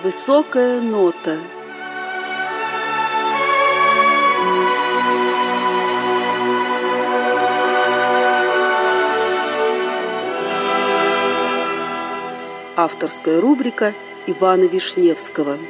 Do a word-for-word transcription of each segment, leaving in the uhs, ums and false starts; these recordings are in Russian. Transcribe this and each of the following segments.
Высокая нота. Авторская рубрика Ивана Вишневского.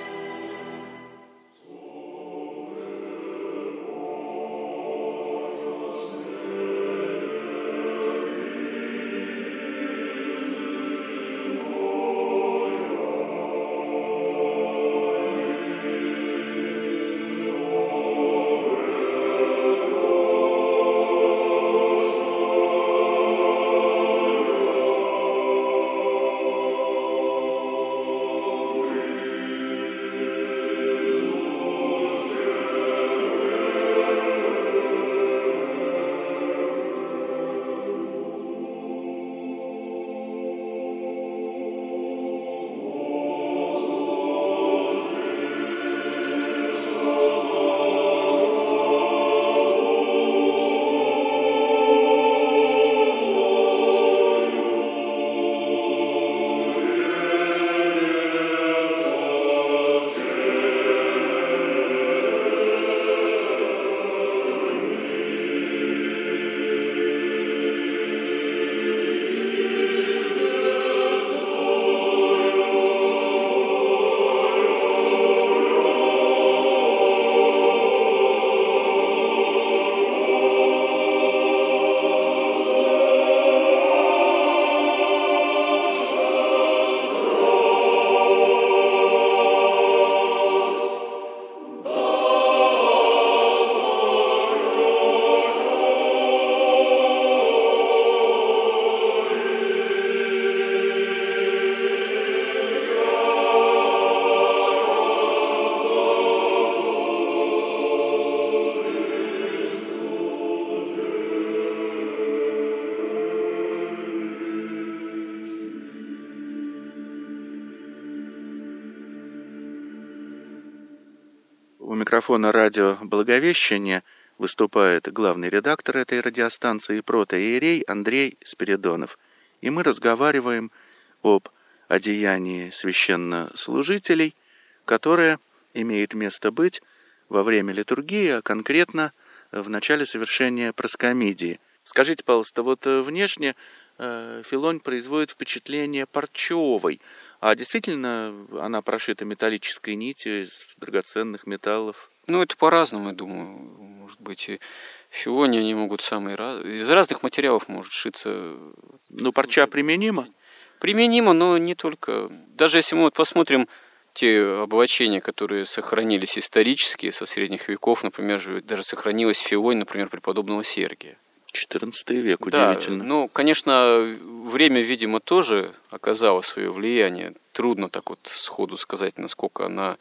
У микрофона радио «Благовещение» выступает главный редактор этой радиостанции протоиерей Андрей Спиридонов. И мы разговариваем об одеянии священнослужителей, которое имеет место быть во время литургии, а конкретно в начале совершения проскомидии. Скажите, пожалуйста, вот внешне Филонь производит впечатление парчевой, а действительно она прошита металлической нитью из драгоценных металлов? Ну, это по-разному, я думаю. Может быть, и филони, они могут самые разные. Из разных материалов может шиться. Ну, парча применима? Применима, но не только. Даже если мы вот посмотрим те облачения, которые сохранились исторически со средних веков, например, даже сохранилась филонь, например, преподобного Сергия. четырнадцатый век, удивительно. Да, ну, конечно, время, видимо, тоже оказало свое влияние. Трудно так вот сходу сказать, насколько она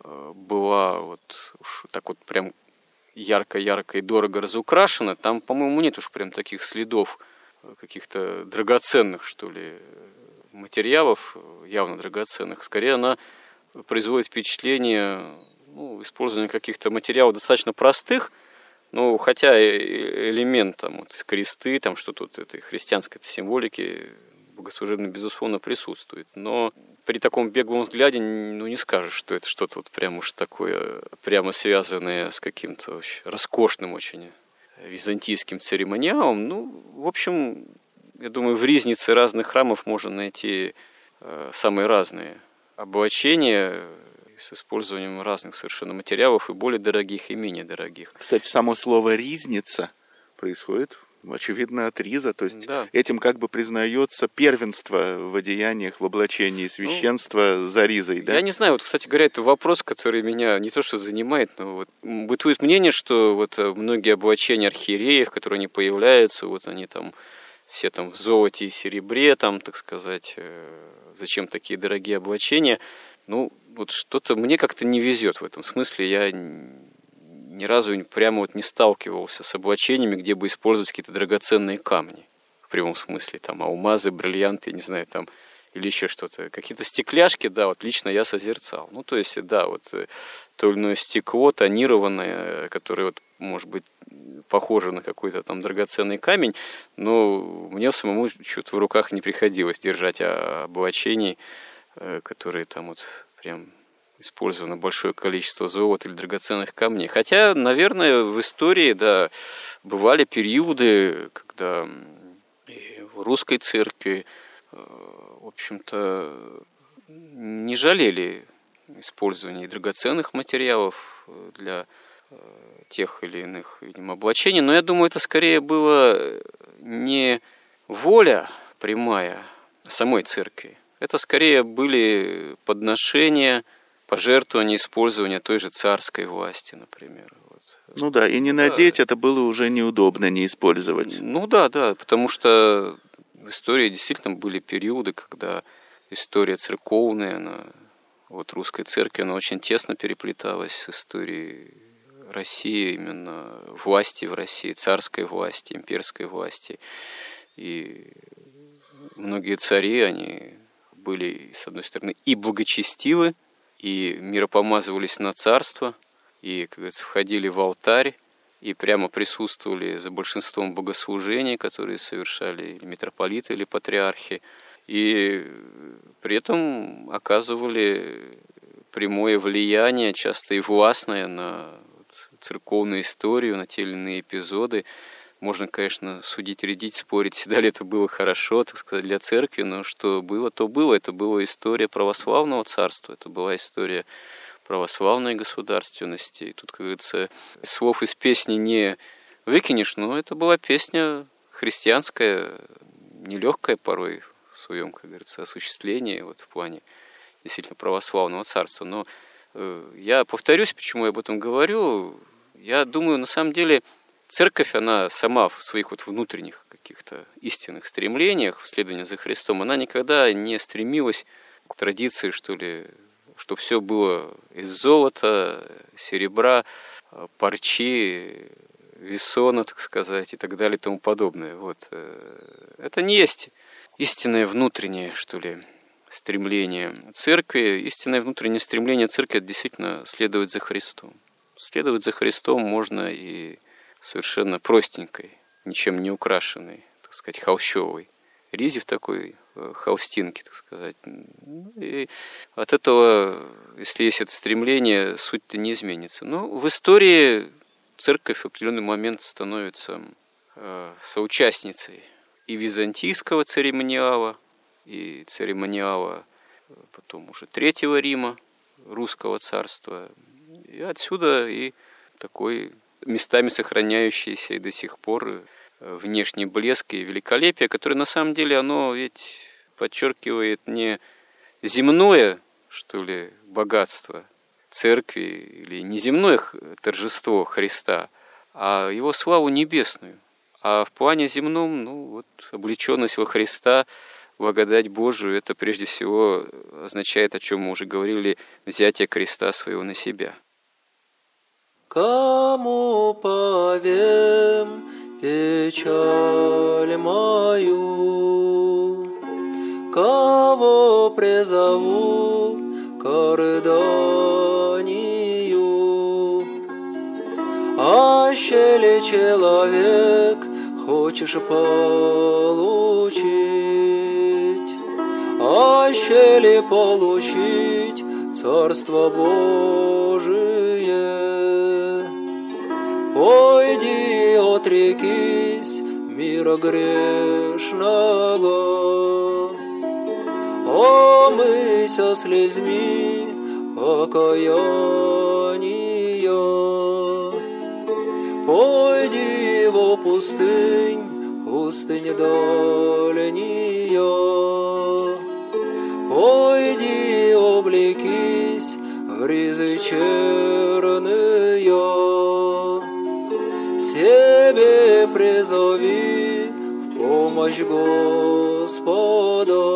была вот уж так вот прям ярко-ярко и дорого разукрашена. Там, по-моему, нет уж прям таких следов каких-то драгоценных, что ли, материалов, явно драгоценных. Скорее, она производит впечатление, ну, использования каких-то материалов достаточно простых. Ну, хотя элемент, там, вот, кресты, там, что-то вот этой христианской символики богослужебно, безусловно, присутствует. Но при таком беглом взгляде, ну, не скажешь, что это что-то вот прям уж такое, прямо связанное с каким-то очень роскошным очень византийским церемониалом. Ну, в общем, я думаю, в ризнице разных храмов можно найти э, самые разные облачения, с использованием разных совершенно материалов, и более дорогих, и менее дорогих. Кстати, само слово «ризница» происходит, очевидно, от риза, то есть да. Этим как бы признается первенство в одеяниях, в облачении священства ну, за ризой, да? Я не знаю, вот, кстати говоря, это вопрос, который меня не то что занимает, но вот бытует мнение, что вот многие облачения архиереев, которые не появляются, вот они там все там в золоте и серебре, там, так сказать, зачем такие дорогие облачения? Ну, вот что-то мне как-то не везет в этом смысле. Я ни разу прямо вот не сталкивался с облачениями, где бы использовать какие-то драгоценные камни. В прямом смысле, там, алмазы, бриллианты, не знаю, там, или еще что-то. Какие-то стекляшки, да, вот лично я созерцал. Ну, то есть, да, вот то или иное стекло тонированное, которое вот, может быть, похоже на какой-то там драгоценный камень, но мне самому что-то в руках не приходилось держать облачений, которые там вот прям использовано большое количество золота или драгоценных камней. Хотя, наверное, в истории, да, бывали периоды, когда и в русской церкви, в общем-то, не жалели использования драгоценных материалов для тех или иных, видимо, облачений. Но я думаю, это скорее было не воля прямая самой церкви. Это скорее были подношения, пожертвования, использования той же царской власти, например. Вот. Ну да, и не надеть да. это было уже неудобно, не использовать. Ну да, да, потому что в истории действительно были периоды, когда история церковная, она, вот русской церкви, она очень тесно переплеталась с историей России, именно власти в России, царской власти, имперской власти. И многие цари, они были, с одной стороны, и благочестивы, и миропомазывались на царство, и, как говорится, входили в алтарь, и прямо присутствовали за большинством богослужений, которые совершали или митрополиты, или патриархи, и при этом оказывали прямое влияние, часто и властное, на церковную историю, на те или иные эпизоды. Можно, конечно, судить, рядить, спорить, всегда ли это было хорошо, так сказать, для церкви, но что было, то было. Это была история православного царства, это была история православной государственности. И тут, как говорится, слов из песни не выкинешь, но это была песня христианская, нелегкая порой в своем, как говорится, осуществлении, вот в плане действительно православного царства. Но э, я повторюсь, почему я об этом говорю. Я думаю, на самом деле, церковь, она сама в своих вот внутренних каких-то истинных стремлениях, в следовании за Христом, она никогда не стремилась к традиции, что ли, чтобы все было из золота, серебра, парчи, весона, так сказать, и так далее, и тому подобное. Вот. Это не есть истинное внутреннее, что ли, стремление церкви. Истинное внутреннее стремление церкви – это действительно следовать за Христом. Следовать за Христом можно и совершенно простенькой, ничем не украшенной, так сказать, холщовой ризе в такой холстинке, так сказать. И от этого, если есть это стремление, суть-то не изменится. Но в истории церковь в определенный момент становится э, соучастницей и византийского церемониала, и церемониала потом уже Третьего Рима, русского царства. И отсюда и такой местами сохраняющийся и до сих пор внешний блеск и великолепие, которое на самом деле оно ведь подчеркивает не земное, что ли, богатство церкви или неземное торжество Христа, а его славу небесную. А в плане земном, ну вот, облеченность во Христа, благодать Божию, это прежде всего означает, о чем мы уже говорили, взятие креста своего на себя. Кому повем печаль мою, кого призову к рыданию? Аще ли человек хочешь получить, аще ли получить Царство Божие? Пойди, отрекись мира грешного, омыйся слезьми покаяния. Пойди во пустынь, пустынь дальния, пойди облекись в ризы черные, себе призови в помощь Господа.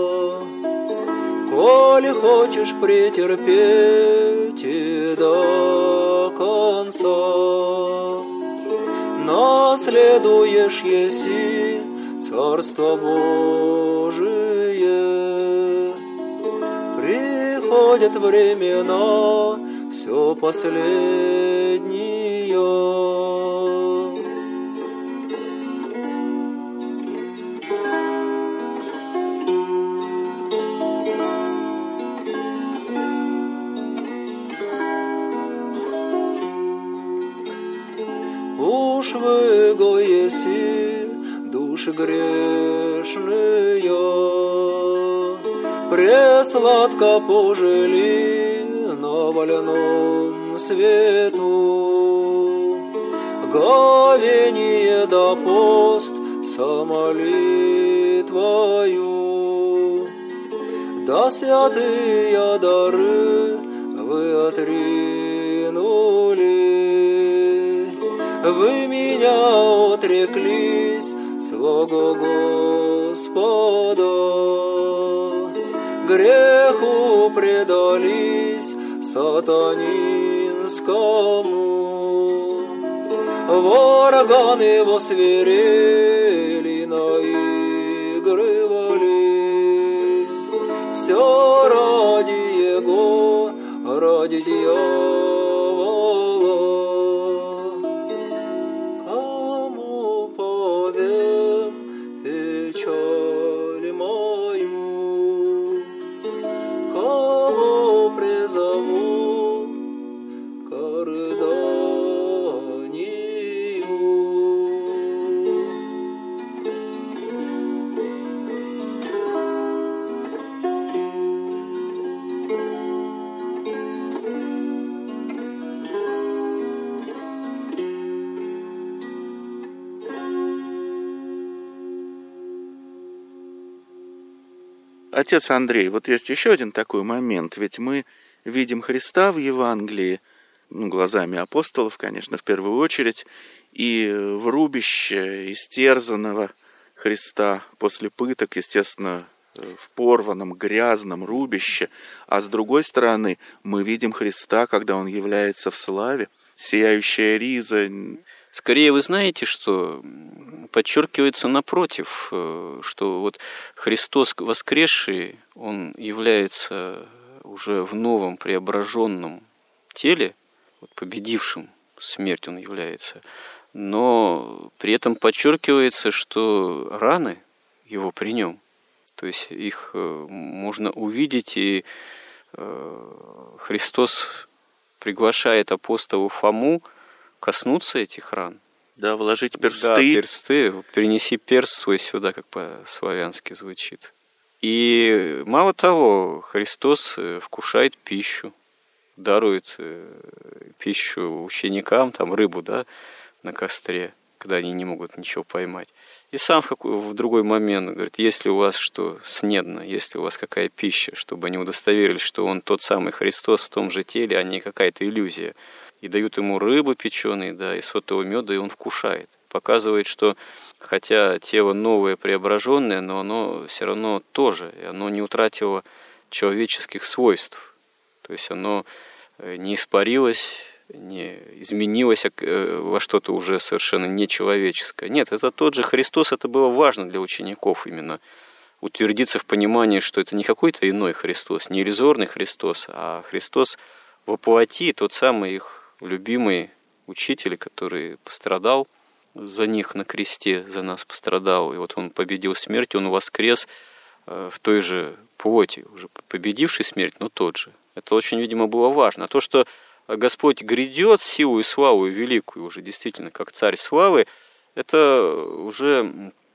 Коль хочешь претерпеть и до конца, наследуешь еси Царство Божие. Приходят времена все последние, уж вы го еси души грешные, пресладко пожили на вольном свету. Говение да пост со молитвою, да святые дары вы отринули. Вы меня отреклись своего Господа, греху предались сатанинскому. Вороганы восверели, наигрывали, все ради его, ради дьявола. Кому повем печаль мою, кого призову к рыданию? Отец Андрей, вот есть еще один такой момент, ведь мы видим Христа в Евангелии, ну, глазами апостолов, конечно, в первую очередь, и в рубище истерзанного Христа после пыток, естественно, в порванном, грязном рубище, а с другой стороны мы видим Христа, когда Он является в славе, сияющая риза. Скорее, вы знаете, что подчеркивается напротив, что вот Христос воскресший, Он является уже в новом преображенном теле, вот победившим смерть Он является, но при этом подчеркивается, что раны Его при Нем, то есть их можно увидеть, и Христос приглашает апостола Фому коснуться этих ран. Да, вложить персты. Да, персты. Перенеси перст свой сюда, как по-славянски звучит. И мало того, Христос вкушает пищу, дарует пищу ученикам, там рыбу, да, на костре, когда они не могут ничего поймать. И сам в, какой, в другой момент говорит, если у вас что снедно, если у вас какая пища, чтобы они удостоверились, что Он тот самый Христос в том же теле, а не какая-то иллюзия. И дают ему рыбу печеной, да, и сотого меда, и он вкушает. Показывает, что хотя тело новое, преображенное, но оно все равно тоже, и оно не утратило человеческих свойств. То есть оно не испарилось, не изменилось во что-то уже совершенно нечеловеческое. Нет, это тот же Христос, это было важно для учеников именно. Утвердиться в понимании, что это не какой-то иной Христос, не иллюзорный Христос, а Христос воплоти, тот самый их любимый учитель, который пострадал за них на кресте, за нас пострадал. И вот Он победил смерть, Он воскрес в той же плоти, уже победивший смерть, но тот же. Это очень, видимо, было важно. А то, что Господь грядет силу и славу великую, уже действительно как царь славы, это уже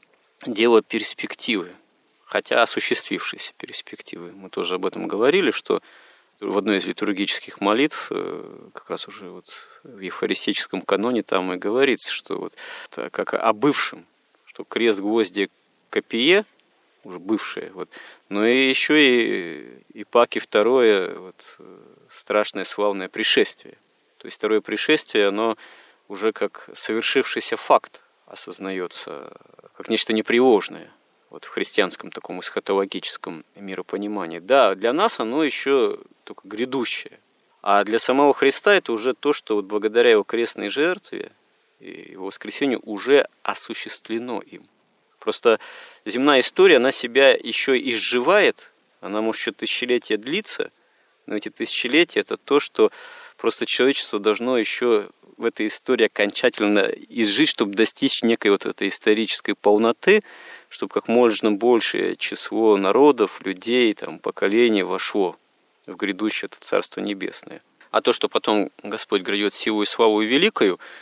дело перспективы, хотя осуществившейся перспективы. Мы тоже об этом говорили, что в одной из литургических молитв, как раз уже вот в евхаристическом каноне, там и говорится, что вот как о бывшем, что крест, гвозди, копье, уже бывшее, вот, но и еще и, и паки второе, вот, страшное славное пришествие. То есть второе пришествие, оно уже как совершившийся факт осознается, как нечто непреложное. Вот в христианском таком эсхатологическом миропонимании. Да, для нас оно еще только грядущее. А для самого Христа это уже то, что вот благодаря Его крестной жертве и Его воскресению уже осуществлено им. Просто земная история, она себя еще изживает, она может еще тысячелетия длиться, но эти тысячелетия это то, что просто человечество должно еще в этой истории окончательно изжить, чтобы достичь некой вот этой исторической полноты, чтобы как можно большее число народов, людей, там, поколений вошло в грядущее это Царство Небесное. А то, что потом Господь грядет силу и славу великою,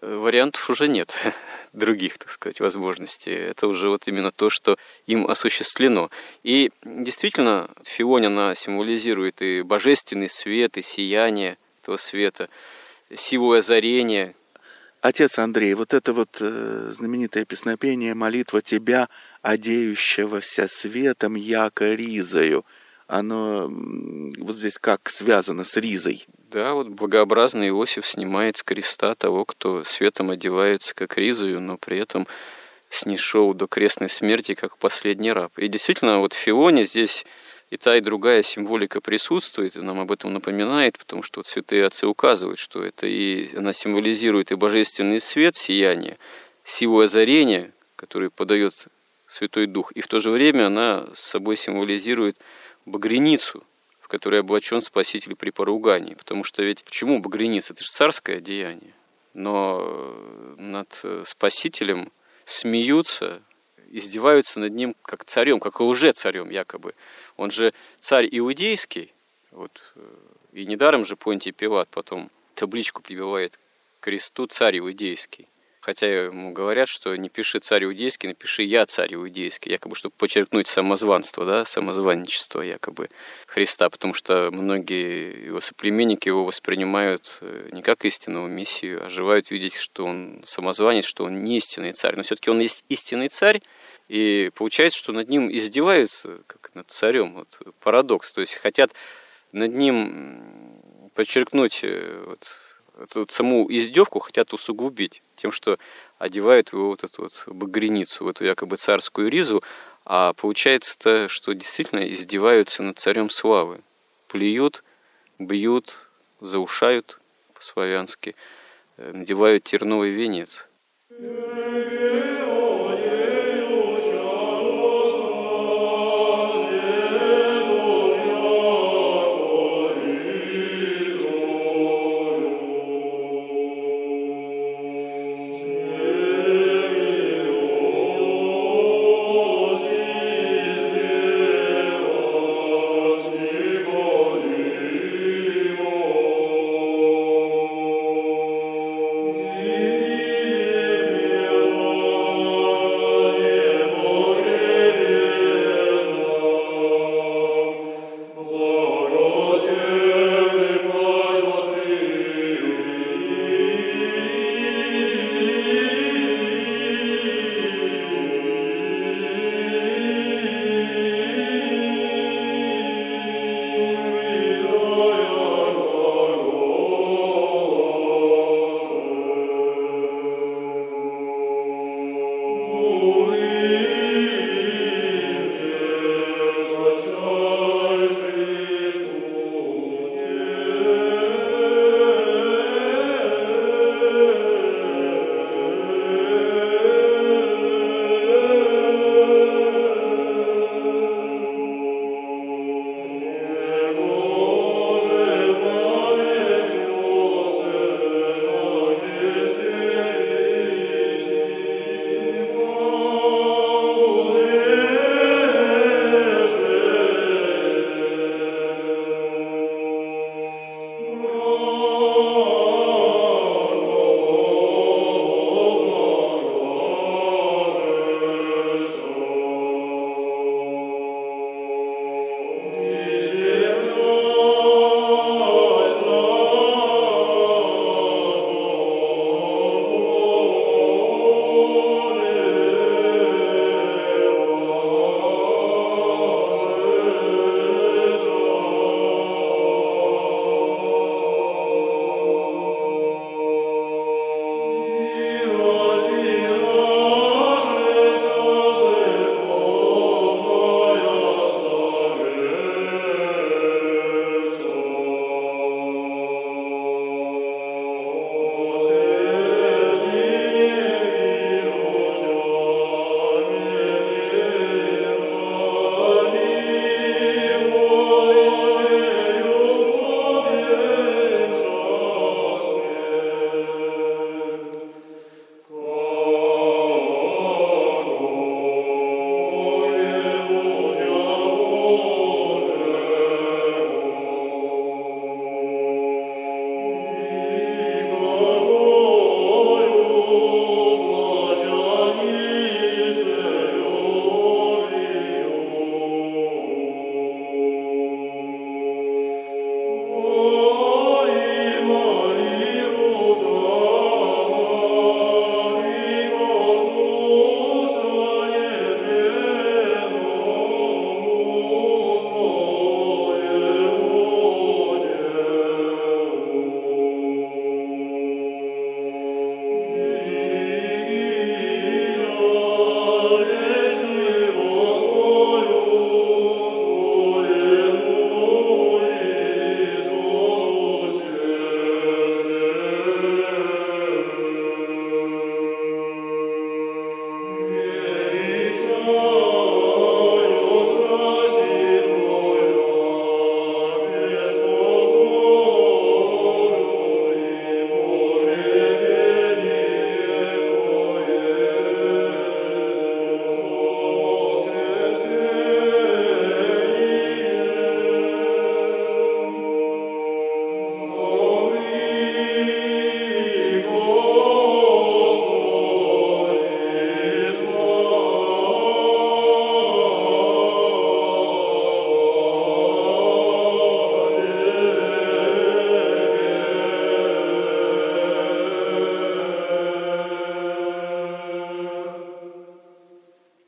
вариантов уже нет, других, так сказать, возможностей. Это уже вот именно то, что им осуществлено. И действительно, Фионь, она символизирует и божественный свет, и сияние этого света, силу озарения. Отец Андрей, вот это вот э, знаменитое песнопение «Молитва тебя, одеющегося светом, яко ризою», оно вот здесь как связано с ризой? Да, вот благообразный Иосиф снимает с креста того, кто светом одевается, как ризою, но при этом снишел до крестной смерти, как последний раб. И действительно, вот в Фионе здесь и та, и другая символика присутствует, и нам об этом напоминает, потому что вот святые отцы указывают, что это и она символизирует и божественный свет, сияние, силу озарения, которую подает Святой Дух, и в то же время она с собой символизирует багряницу, в которой облачен Спаситель при поругании. Потому что ведь почему багряница? Это же царское одеяние. Но над Спасителем смеются, издеваются над ним как царем, как лже-царем якобы. Он же царь иудейский, вот, и недаром же Понтий Пилат потом табличку прибивает к кресту «Царь иудейский». Хотя ему говорят, что не пиши «Царь иудейский», напиши «Я царь иудейский», якобы, чтобы подчеркнуть самозванство, да, самозванничество якобы Христа, потому что многие его соплеменники его воспринимают не как истинного Мессию, а желают видеть, что он самозванец, что он не истинный царь. Но все-таки он есть истинный царь, и получается, что над ним издеваются, как над царем. Вот парадокс. То есть хотят над ним подчеркнуть вот, эту саму издевку, хотят усугубить тем, что одевают его вот эту вот багряницу, в эту якобы царскую ризу, а получается-то, что действительно издеваются над царем славы. Плюют, бьют, заушают по-славянски, надевают терновый венец. Yeah.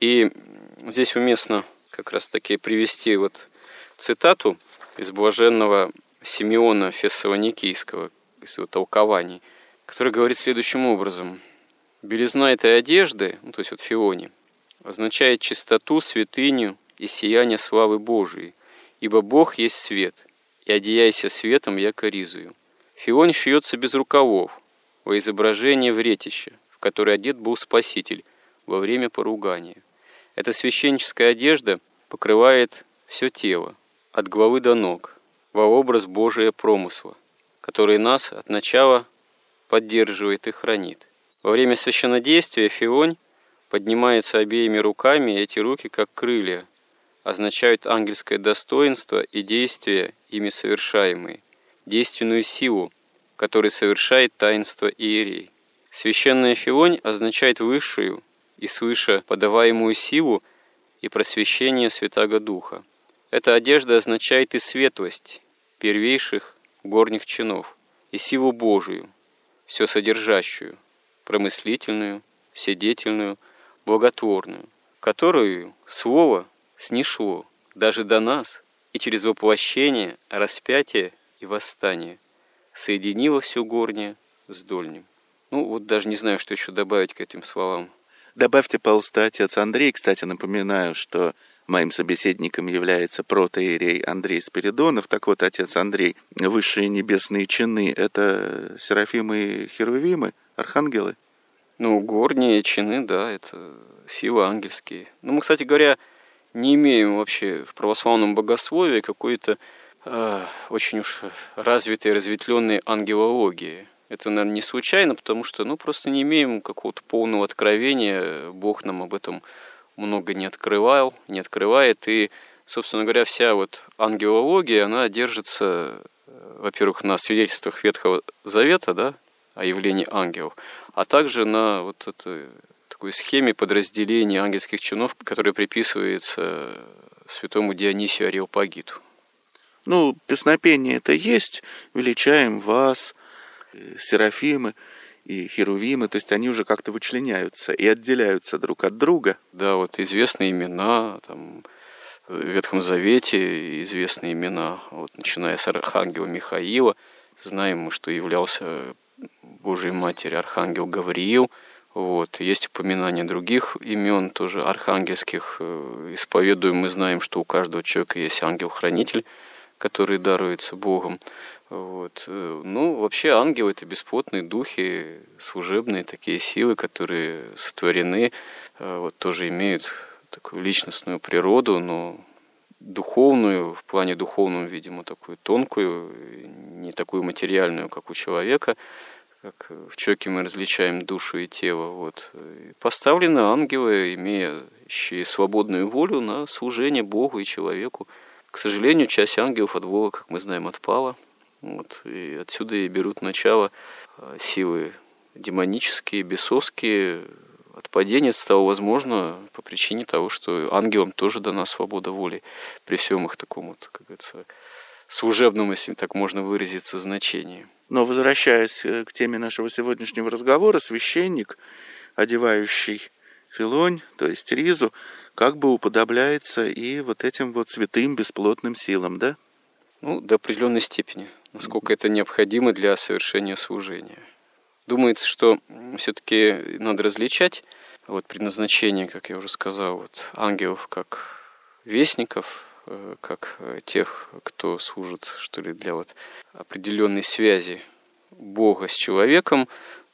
И здесь уместно как раз-таки привести вот цитату из блаженного Симеона Фессалоникийского, из его толкований, который говорит следующим образом. «Белизна этой одежды, ну, то есть вот филони, означает чистоту, святыню и сияние славы Божией, ибо Бог есть свет, и одеяйся светом, яко ризую. Филонь шьется без рукавов, во изображение вретища, в которое одет был Спаситель во время поругания. Эта священническая одежда покрывает все тело, от головы до ног, во образ Божия промысла, который нас от начала поддерживает и хранит. Во время священнодействия филонь поднимается обеими руками, и эти руки, как крылья, означают ангельское достоинство и действия, ими совершаемые, действенную силу, которой совершает таинство иерей. Священная филонь означает высшую и свыше подаваемую силу и просвещение Святаго Духа. Эта одежда означает и светлость первейших горних чинов, и силу Божию, все содержащую, промыслительную, вседетельную, благотворную, которую Слово снешло даже до нас и через воплощение, распятие и восстание соединило все горнее с дольним». Ну, вот даже не знаю, что еще добавить к этим словам. Добавьте, пожалуйста, отец Андрей. Кстати, напоминаю, что моим собеседником является протоиерей Андрей Спиридонов. Так вот, отец Андрей, высшие небесные чины – это серафимы и херувимы, архангелы? Ну, горние чины, да, это силы ангельские. Ну, мы, кстати говоря, не имеем вообще в православном богословии какой-то э, очень уж развитой, разветвленной ангелологии. Это, наверное, не случайно, потому что, ну, просто не имеем какого-то полного откровения. Бог нам об этом много не открывал, не открывает. И, собственно говоря, вся вот ангелология, она держится, во-первых, на свидетельствах Ветхого Завета, да, о явлении ангелов, а также на вот этой такой схеме подразделения ангельских чинов, которая приписывается святому Дионисию Ареопагиту. Ну, песнопение это есть, величаем вас, серафимы и херувимы, то есть они уже как-то вычленяются и отделяются друг от друга. Да, вот известные имена, там, в Ветхом Завете известные имена, вот, начиная с архангела Михаила, знаем мы, что являлся Божией Матерью архангел Гавриил. Вот. Есть упоминания других имен, тоже архангельских. Исповедуем, мы знаем, что у каждого человека есть ангел-хранитель, который даруется Богом. Вот. Ну, вообще ангелы — это бесплотные духи, служебные такие силы, которые сотворены, вот, тоже имеют такую личностную природу, но духовную, в плане духовном, видимо, такую тонкую, не такую материальную, как у человека, как в человеке мы различаем душу и тело. Вот. И поставлены ангелы, имеющие свободную волю на служение Богу и человеку. К сожалению, часть ангелов от Бога, как мы знаем, отпала. Вот. И отсюда и берут начало силы демонические, бесовские. Отпадение стало возможно по причине того, что ангелам тоже дана свобода воли при всем их таком, вот, как говорится, служебном, если так можно выразиться, значении. Но возвращаясь к теме нашего сегодняшнего разговора, священник, одевающий филонь, то есть ризу, как бы уподобляется и вот этим вот святым бесплотным силам, да? Ну, до определенной степени, насколько это необходимо для совершения служения. Думается, что все-таки надо различать вот предназначение, как я уже сказал, вот ангелов как вестников, как тех, кто служит, что ли, для вот определенной связи Бога с человеком,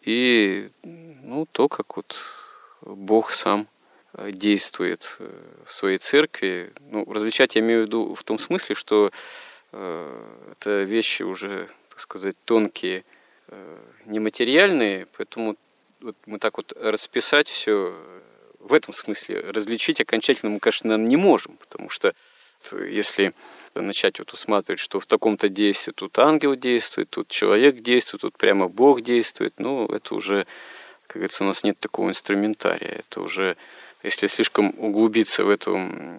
и ну, то, как вот Бог сам действует в своей церкви. Ну, различать я имею в виду в том смысле, что э, это вещи уже, так сказать, тонкие, э, нематериальные, поэтому вот мы так вот расписать все в этом смысле, различить окончательно мы, конечно, не можем, потому что если начать вот усматривать, что в таком-то действии тут ангел действует, тут человек действует, тут прямо Бог действует, ну, это уже, как говорится, у нас нет такого инструментария. Это уже, если слишком углубиться в эту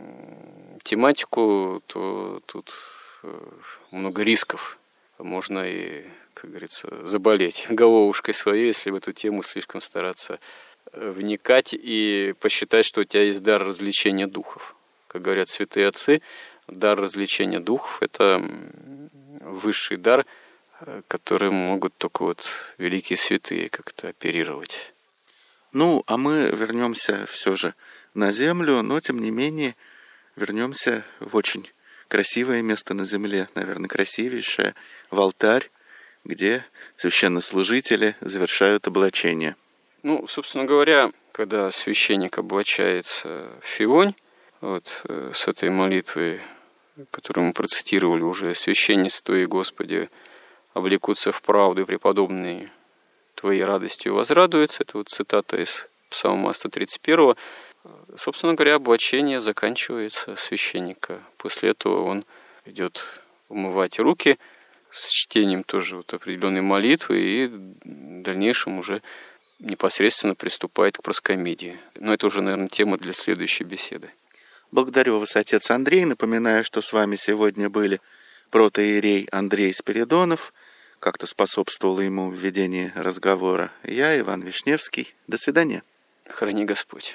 тематику, то тут много рисков. Можно и, как говорится, заболеть головушкой своей, если в эту тему слишком стараться вникать и посчитать, что у тебя есть дар развлечения духов. Как говорят святые отцы, дар развлечения духов – это высший дар, которым могут только вот великие святые как-то оперировать. Ну, а мы вернемся все же на землю, но тем не менее вернемся в очень красивое место на земле, наверное, красивейшее, в алтарь, где священнослужители завершают облачение. Ну, собственно говоря, когда священник облачается в филонь, вот с этой молитвой, которую мы процитировали уже, «Священничество и Господи, облекутся в правду, и преподобные Твоей радостью возрадуются». Это вот цитата из Псалма сто тридцать первого. Собственно говоря, облачение заканчивается священника. После этого он идет умывать руки с чтением тоже вот определенной молитвы и в дальнейшем уже непосредственно приступает к проскомидии. Но это уже, наверное, тема для следующей беседы. Благодарю вас, отец Андрей. Напоминаю, что с вами сегодня были протоиерей Андрей Спиридонов. Как-то способствовало ему в ведении разговора я, Иван Вишневский. До свидания. Храни Господь.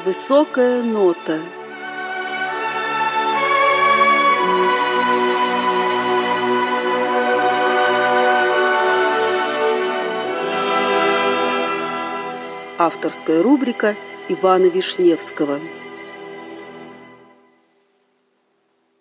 Высокая нота. Авторская рубрика Ивана Вишневского.